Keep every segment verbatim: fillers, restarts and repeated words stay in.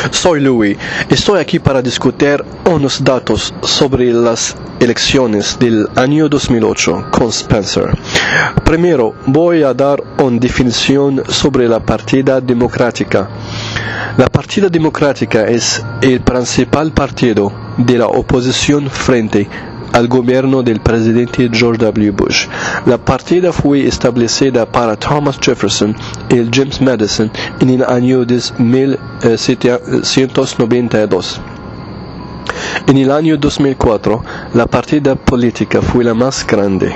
Soy Louis. Estoy aquí para discutir unos datos sobre las elecciones del año dos mil ocho con Spencer. Primero, voy a dar una definición sobre la Partida Democrática. La Partida Democrática es el principal partido de la oposición frente al gobierno del presidente George W. Bush. La partida fue establecida para Thomas Jefferson y James Madison en el año de mil setecientos noventa y dos. En el año dos mil cuatro, la partida política fue la más grande.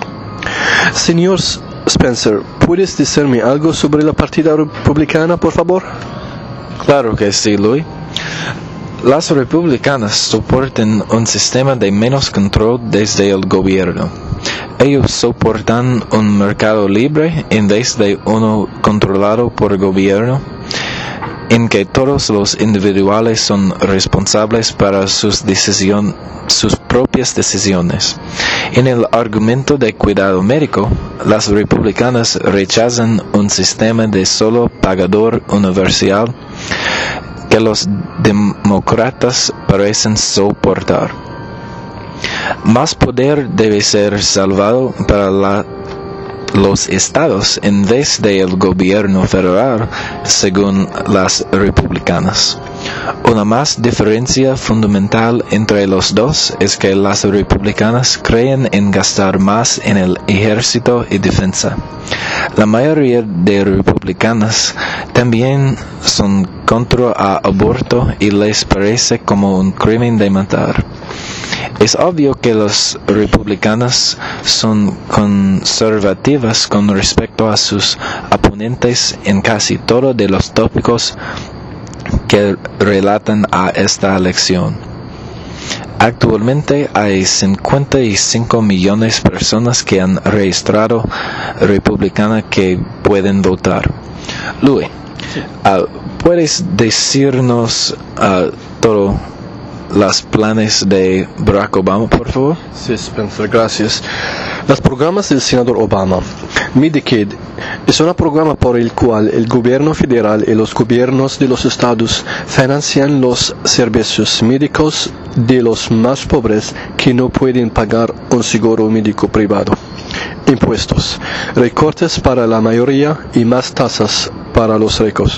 Señor Spencer, ¿puedes decirme algo sobre la partida republicana, por favor? Claro que sí, Louis. Las republicanas soportan un sistema de menos control desde el gobierno. Ellos soportan un mercado libre en vez de uno controlado por el gobierno, en que todos los individuales son responsables para sus, decisión, sus propias decisiones. En el argumento de cuidado médico, las republicanas rechazan un sistema de solo pagador universal que los demócratas parecen soportar. Más poder debe ser salvado para la, los estados en vez del gobierno federal, según las republicanas. Una más diferencia fundamental entre los dos es que las republicanas creen en gastar más en el ejército y defensa. La mayoría de republicanas también son contra el aborto y les parece como un crimen de matar. Es obvio que las republicanas son conservativas con respecto a sus oponentes en casi todos de los tópicos que relatan a esta elección. Actualmente hay cincuenta y cinco millones de personas que han registrado republicana que pueden votar. Louis, uh, ¿puedes decirnos uh, todo los planes de Barack Obama, por favor? Sí, Spencer, gracias. Los programas del senador Obama. Medicaid es un programa por el cual el gobierno federal y los gobiernos de los estados financian los servicios médicos de los más pobres que no pueden pagar un seguro médico privado. Impuestos, recortes para la mayoría y más tasas para los ricos.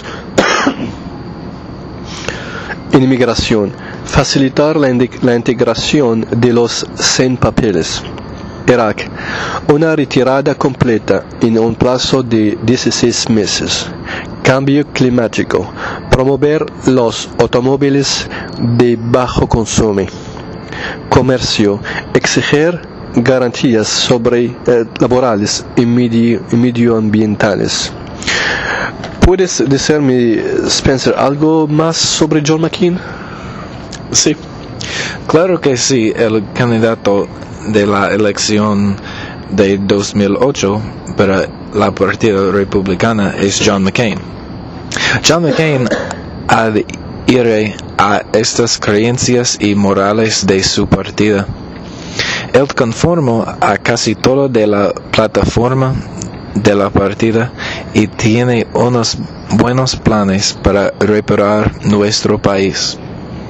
Inmigración, facilitar la, la integración de los sin papeles. Irak, una retirada completa en un plazo de dieciséis meses. Cambio climático, promover los automóviles de bajo consumo. Comercio, exigir garantías sobre, eh, laborales y, medio, y medioambientales. ¿Puedes decirme, Spencer, algo más sobre John McCain? Sí, claro que sí. El candidato de la elección de dos mil ocho para la Partida Republicana es John McCain. John McCain adhiere a estas creencias y morales de su partida. Él conformó a casi todo de la plataforma de la partida y tiene unos buenos planes para reparar nuestro país.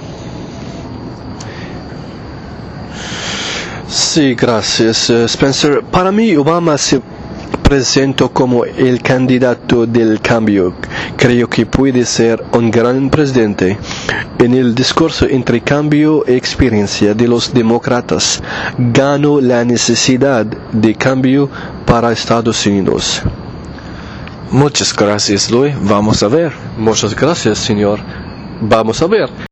Sí, gracias, Spencer. Para mí, Obama se presentó como el candidato del cambio. Creo que puede ser un gran presidente. En el discurso entre cambio y experiencia de los demócratas, ganó la necesidad de cambio para Estados Unidos. Muchas gracias, Louis. Vamos a ver. Muchas gracias, señor. Vamos a ver.